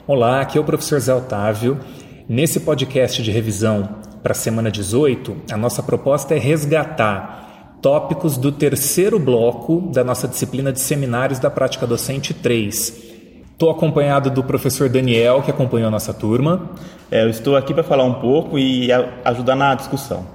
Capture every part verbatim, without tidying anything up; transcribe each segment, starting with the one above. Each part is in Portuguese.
Olá, aqui é o professor Zé Otávio. Nesse podcast de revisão para a semana dezoito, a nossa proposta é resgatar tópicos do terceiro bloco da nossa disciplina de seminários da prática docente três. Estou acompanhado do professor Daniel, que acompanhou a nossa turma. É, eu estou aqui para falar um pouco e ajudar na discussão.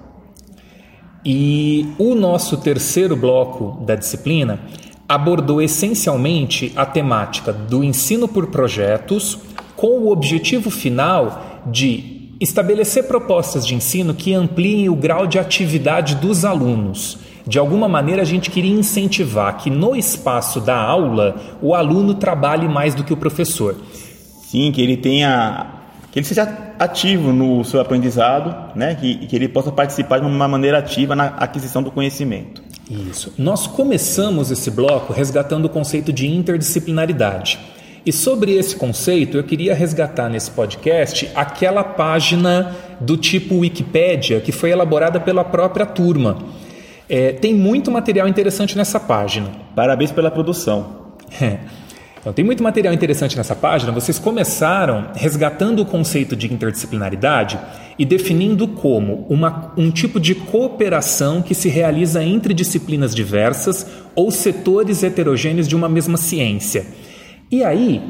E o nosso terceiro bloco da disciplina abordou essencialmente a temática do ensino por projetos, com o objetivo final de estabelecer propostas de ensino que ampliem o grau de atividade dos alunos. De alguma maneira, a gente queria incentivar que no espaço da aula o aluno trabalhe mais do que o professor. Sim, que ele tenha, que ele seja ativo no seu aprendizado, né? que, que ele possa participar de uma maneira ativa na aquisição do conhecimento. Isso. Nós começamos esse bloco resgatando o conceito de interdisciplinaridade. E sobre esse conceito, eu queria resgatar nesse podcast aquela página do tipo Wikipédia que foi elaborada pela própria turma. É, tem muito material interessante nessa página. Parabéns pela produção. É. Então, tem muito material interessante nessa página. Vocês começaram resgatando o conceito de interdisciplinaridade e definindo como uma, um tipo de cooperação que se realiza entre disciplinas diversas ou setores heterogêneos de uma mesma ciência. E aí,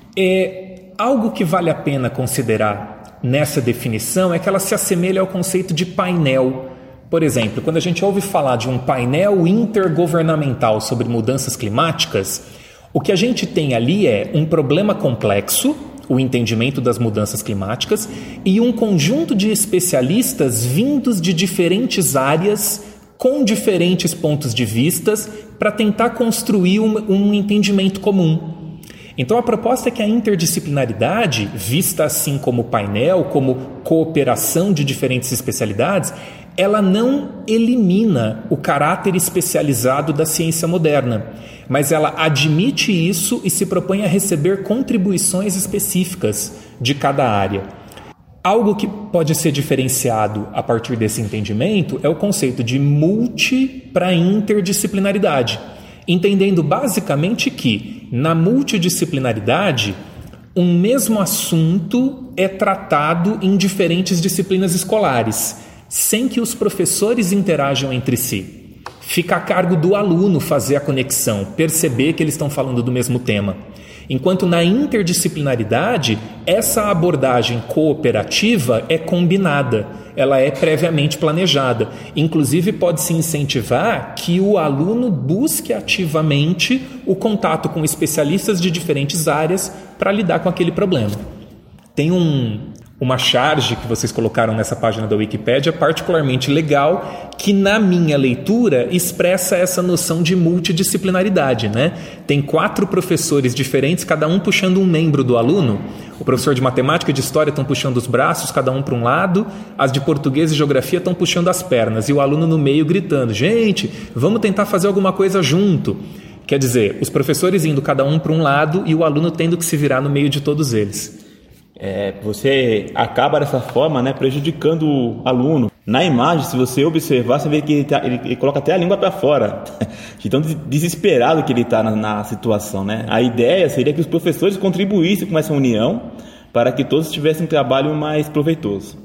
é, algo que vale a pena considerar nessa definição é que ela se assemelha ao conceito de painel. Por exemplo, quando a gente ouve falar de um painel intergovernamental sobre mudanças climáticas, o que a gente tem ali é um problema complexo, o entendimento das mudanças climáticas, e um conjunto de especialistas vindos de diferentes áreas, com diferentes pontos de vistas, para tentar construir um, um entendimento comum. Então a proposta é que a interdisciplinaridade, vista assim como painel, como cooperação de diferentes especialidades, ela não elimina o caráter especializado da ciência moderna, mas ela admite isso e se propõe a receber contribuições específicas de cada área. Algo que pode ser diferenciado a partir desse entendimento é o conceito de multi para interdisciplinaridade, entendendo basicamente que, na multidisciplinaridade, um mesmo assunto é tratado em diferentes disciplinas escolares, sem que os professores interajam entre si. Fica a cargo do aluno fazer a conexão, perceber que eles estão falando do mesmo tema. Enquanto na interdisciplinaridade, essa abordagem cooperativa é combinada, ela é previamente planejada. Inclusive, pode-se incentivar que o aluno busque ativamente o contato com especialistas de diferentes áreas para lidar com aquele problema. Tem um, uma charge que vocês colocaram nessa página da Wikipédia particularmente legal, que na minha leitura expressa essa noção de multidisciplinaridade, né? Tem quatro professores diferentes, cada um puxando um membro do aluno. O professor de matemática e de história estão puxando os braços, cada um para um lado. As de português e geografia estão puxando as pernas. E o aluno no meio gritando, gente, vamos tentar fazer alguma coisa junto. Quer dizer, os professores indo cada um para um lado e o aluno tendo que se virar no meio de todos eles. É, você acaba dessa forma, né, prejudicando o aluno. Na imagem, se você observar, você vê que ele, tá, ele, ele coloca até a língua para fora, de tão desesperado que ele está na, na situação, né? A ideia seria que os professores contribuíssem com essa união para que todos tivessem um trabalho mais proveitoso.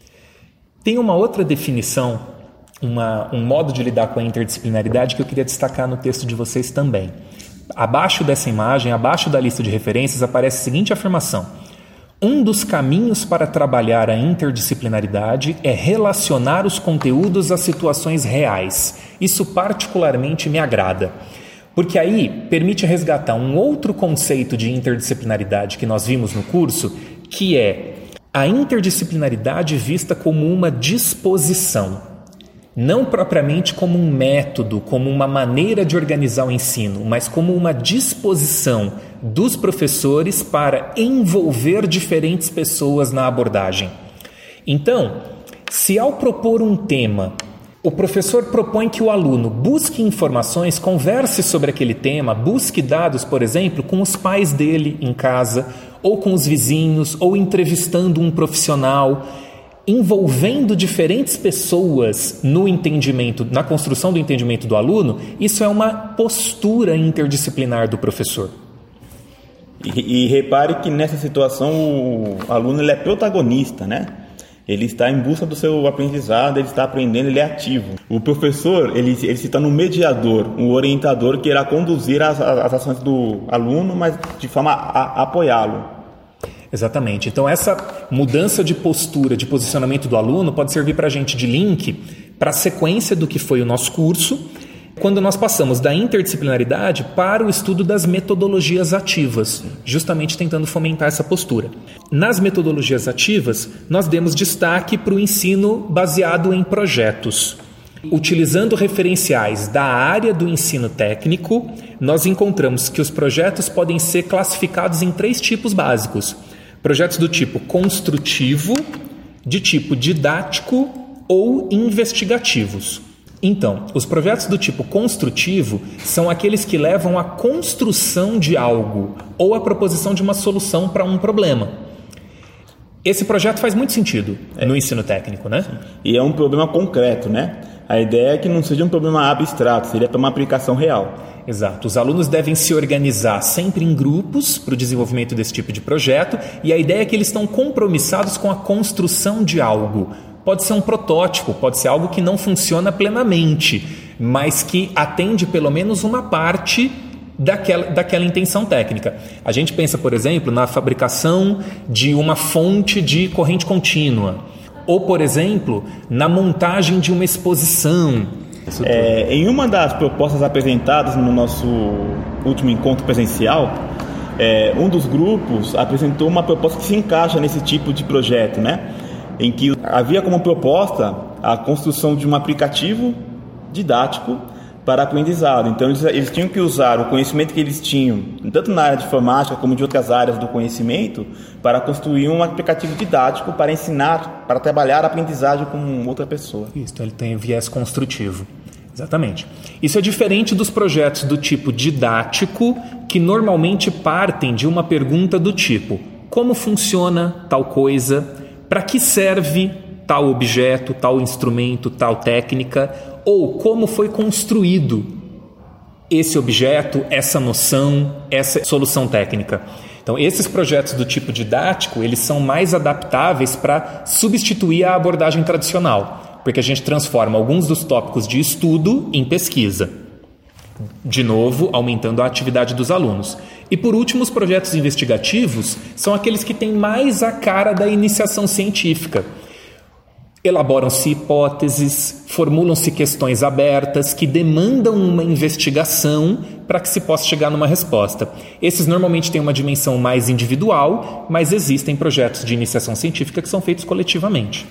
Tem uma outra definição, uma, um modo de lidar com a interdisciplinaridade que eu queria destacar no texto de vocês também. Abaixo dessa imagem, abaixo da lista de referências, aparece a seguinte afirmação: um dos caminhos para trabalhar a interdisciplinaridade é relacionar os conteúdos às situações reais. Isso particularmente me agrada, porque aí permite resgatar um outro conceito de interdisciplinaridade que nós vimos no curso, que é a interdisciplinaridade vista como uma disposição. Não propriamente como um método, como uma maneira de organizar o ensino, mas como uma disposição dos professores para envolver diferentes pessoas na abordagem. Então, se ao propor um tema, o professor propõe que o aluno busque informações, converse sobre aquele tema, busque dados, por exemplo, com os pais dele em casa, ou com os vizinhos, ou entrevistando um profissional, envolvendo diferentes pessoas no entendimento, na construção do entendimento do aluno, isso é uma postura interdisciplinar do professor. E, e repare que nessa situação o aluno ele é protagonista, né? Ele está em busca do seu aprendizado, ele está aprendendo, ele é ativo. O professor, ele, ele se torna um mediador, um orientador que irá conduzir as, as ações do aluno, mas de forma a, a apoiá-lo. Exatamente. Então essa mudança de postura, de posicionamento do aluno pode servir para a gente de link para a sequência do que foi o nosso curso, quando nós passamos da interdisciplinaridade para o estudo das metodologias ativas, justamente tentando fomentar essa postura. Nas metodologias ativas, nós demos destaque para o ensino baseado em projetos. Utilizando referenciais da área do ensino técnico, nós encontramos que os projetos podem ser classificados em três tipos básicos. Projetos do tipo construtivo, de tipo didático ou investigativos. Então, os projetos do tipo construtivo são aqueles que levam à construção de algo ou à proposição de uma solução para um problema. Esse projeto faz muito sentido é. no ensino técnico, né? Sim. E é um problema concreto, né? A ideia é que não seja um problema abstrato, seria para uma aplicação real. Exato. Os alunos devem se organizar sempre em grupos para o desenvolvimento desse tipo de projeto e a ideia é que eles estão compromissados com a construção de algo. Pode ser um protótipo, pode ser algo que não funciona plenamente, mas que atende pelo menos uma parte daquela, daquela intenção técnica. A gente pensa, por exemplo, na fabricação de uma fonte de corrente contínua, ou, por exemplo, na montagem de uma exposição. É, em uma das propostas apresentadas no nosso último encontro presencial, é, um dos grupos apresentou uma proposta que se encaixa nesse tipo de projeto, né? Em que havia como proposta a construção de um aplicativo didático para aprendizado. Então, eles, eles tinham que usar o conhecimento que eles tinham, tanto na área de informática como de outras áreas do conhecimento, para construir um aplicativo didático para ensinar, para trabalhar a aprendizagem com outra pessoa. Isso, então ele tem viés construtivo. Exatamente. Isso é diferente dos projetos do tipo didático, que normalmente partem de uma pergunta do tipo: como funciona tal coisa? Para que serve tal objeto, tal instrumento, tal técnica? Ou como foi construído esse objeto, essa noção, essa solução técnica? Então, esses projetos do tipo didático, eles são mais adaptáveis para substituir a abordagem tradicional, porque a gente transforma alguns dos tópicos de estudo em pesquisa. De novo, aumentando a atividade dos alunos. E por último, os projetos investigativos são aqueles que têm mais a cara da iniciação científica. Elaboram-se hipóteses, formulam-se questões abertas que demandam uma investigação para que se possa chegar numa resposta. Esses normalmente têm uma dimensão mais individual, mas existem projetos de iniciação científica que são feitos coletivamente.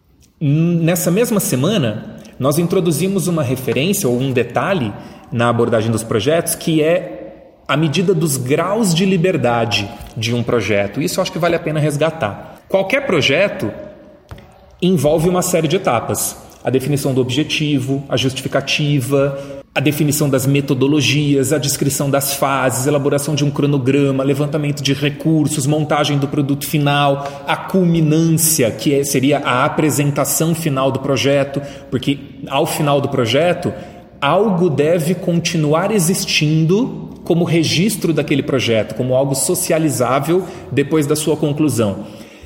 Nessa mesma semana, nós introduzimos uma referência ou um detalhe na abordagem dos projetos, que é a medida dos graus de liberdade de um projeto. Isso eu acho que vale a pena resgatar. Qualquer projeto envolve uma série de etapas. A definição do objetivo, a justificativa, a definição das metodologias, a descrição das fases, elaboração de um cronograma, levantamento de recursos, montagem do produto final, a culminância, que é, seria a apresentação final do projeto, porque ao final do projeto algo deve continuar existindo como registro daquele projeto, como algo socializável depois da sua conclusão.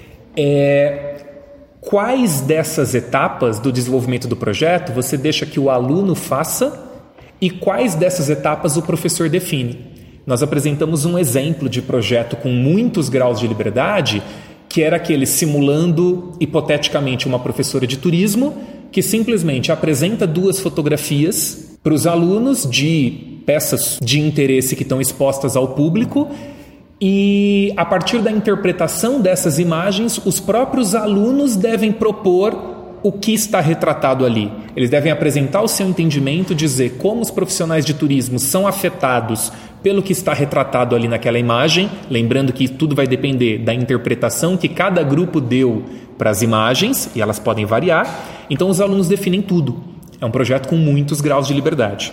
É, quais dessas etapas do desenvolvimento do projeto você deixa que o aluno faça e quais dessas etapas o professor define? Nós apresentamos um exemplo de projeto com muitos graus de liberdade, que era aquele simulando, hipoteticamente, uma professora de turismo que simplesmente apresenta duas fotografias para os alunos de peças de interesse que estão expostas ao público e, a partir da interpretação dessas imagens, os próprios alunos devem propor o que está retratado ali. Eles devem apresentar o seu entendimento, dizer como os profissionais de turismo são afetados pelo que está retratado ali naquela imagem, lembrando que tudo vai depender da interpretação que cada grupo deu para as imagens, e elas podem variar. Então os alunos definem tudo. É um projeto com muitos graus de liberdade.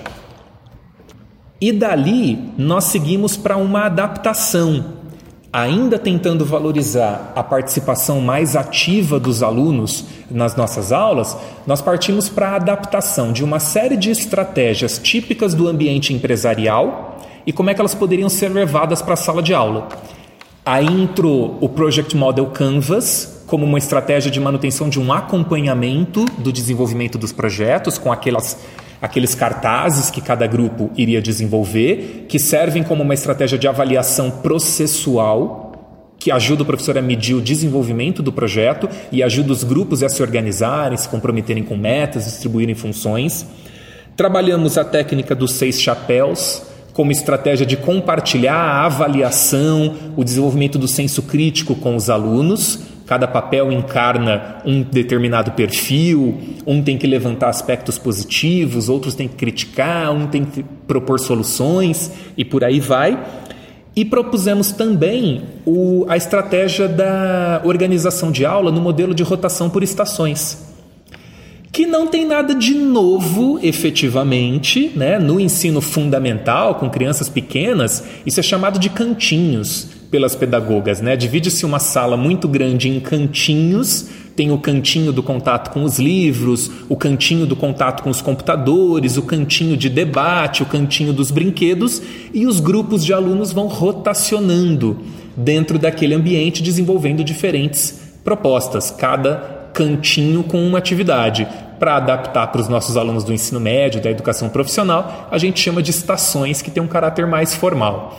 E dali nós seguimos para uma adaptação, ainda tentando valorizar a participação mais ativa dos alunos nas nossas aulas. Nós partimos para a adaptação de uma série de estratégias típicas do ambiente empresarial e como é que elas poderiam ser levadas para a sala de aula. Aí entrou o Project Model Canvas como uma estratégia de manutenção de um acompanhamento do desenvolvimento dos projetos, com aquelas, aqueles cartazes que cada grupo iria desenvolver, que servem como uma estratégia de avaliação processual, que ajuda o professor a medir o desenvolvimento do projeto e ajuda os grupos a se organizarem, se comprometerem com metas, distribuírem funções. Trabalhamos a técnica dos seis chapéus, como estratégia de compartilhar a avaliação, o desenvolvimento do senso crítico com os alunos. Cada papel encarna um determinado perfil, um tem que levantar aspectos positivos, outros tem que criticar, um tem que propor soluções e por aí vai. E propusemos também o, a estratégia da organização de aula no modelo de rotação por estações, que não tem nada de novo, efetivamente, né? No ensino fundamental, com crianças pequenas, isso é chamado de cantinhos pelas pedagogas, né? Divide-se uma sala muito grande em cantinhos, tem o cantinho do contato com os livros, o cantinho do contato com os computadores, o cantinho de debate, o cantinho dos brinquedos, e os grupos de alunos vão rotacionando dentro daquele ambiente, desenvolvendo diferentes propostas, cada cantinho com uma atividade. Para adaptar para os nossos alunos do ensino médio, da educação profissional, a gente chama de estações, que tem um caráter mais formal.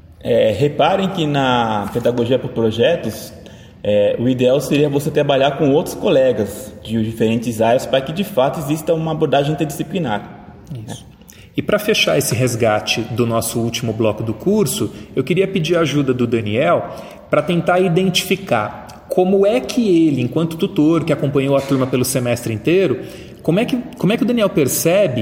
É, reparem que na pedagogia por projetos, é, o ideal seria você trabalhar com outros colegas de diferentes áreas para que de fato exista uma abordagem interdisciplinar. Isso. E para fechar esse resgate do nosso último bloco do curso, eu queria pedir a ajuda do Daniel para tentar identificar como é que ele, enquanto tutor que acompanhou a turma pelo semestre inteiro, como é que, como é que o Daniel percebe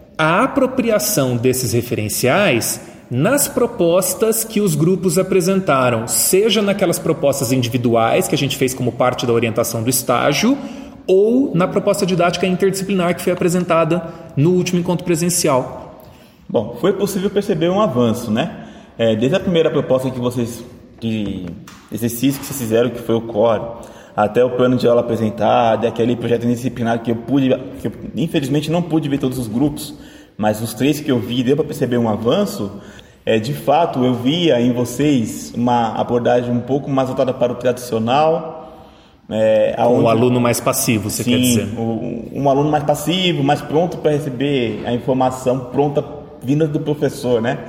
a apropriação desses referenciais nas propostas que os grupos apresentaram, seja naquelas propostas individuais que a gente fez como parte da orientação do estágio, ou na proposta didática interdisciplinar que foi apresentada no último encontro presencial. Bom, foi possível perceber um avanço, né? É, desde a primeira proposta que vocês... de exercício que vocês fizeram, que foi o core, até o plano de aula apresentado, aquele projeto interdisciplinar que eu pude, que eu, infelizmente não pude ver todos os grupos, mas os três que eu vi deu para perceber um avanço. É, de fato, eu via em vocês uma abordagem um pouco mais voltada para o tradicional. É, aonde, um aluno mais passivo, você sim, quer dizer? Um, um aluno mais passivo, mais pronto para receber a informação pronta vinda do professor, né?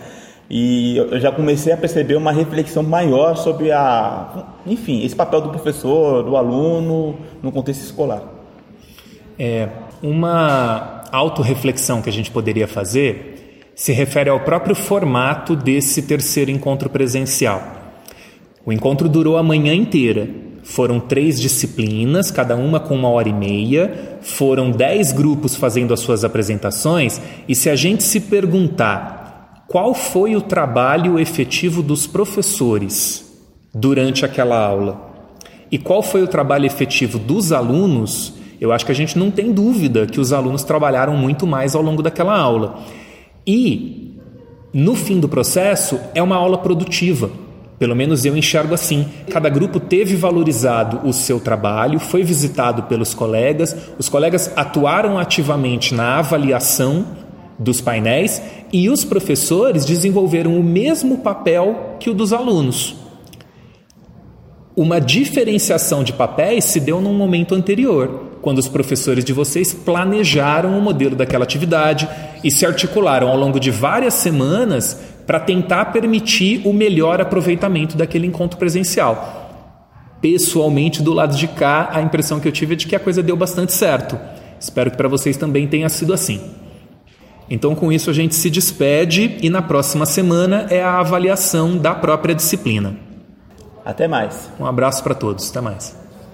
E eu já comecei a perceber uma reflexão maior sobre a, enfim, esse papel do professor, do aluno no contexto escolar. É, uma autorreflexão que a gente poderia fazer se refere ao próprio formato desse terceiro encontro presencial. O encontro durou a manhã inteira. Foram três disciplinas, cada uma com uma hora e meia. Foram dez grupos fazendo as suas apresentações. E se a gente se perguntar qual foi o trabalho efetivo dos professores durante aquela aula e qual foi o trabalho efetivo dos alunos, eu acho que a gente não tem dúvida que os alunos trabalharam muito mais ao longo daquela aula. E, no fim do processo, é uma aula produtiva. Pelo menos eu enxergo assim. Cada grupo teve valorizado o seu trabalho, foi visitado pelos colegas, os colegas atuaram ativamente na avaliação dos painéis e os professores desenvolveram o mesmo papel que o dos alunos. Uma diferenciação de papéis se deu num momento anterior, quando os professores de vocês planejaram o modelo daquela atividade e se articularam ao longo de várias semanas para tentar permitir o melhor aproveitamento daquele encontro presencial. Pessoalmente, do lado de cá, a impressão que eu tive é de que a coisa deu bastante certo. Espero que para vocês também tenha sido assim. Então, com isso, a gente se despede e na próxima semana é a avaliação da própria disciplina. Até mais. Um abraço para todos. Até mais.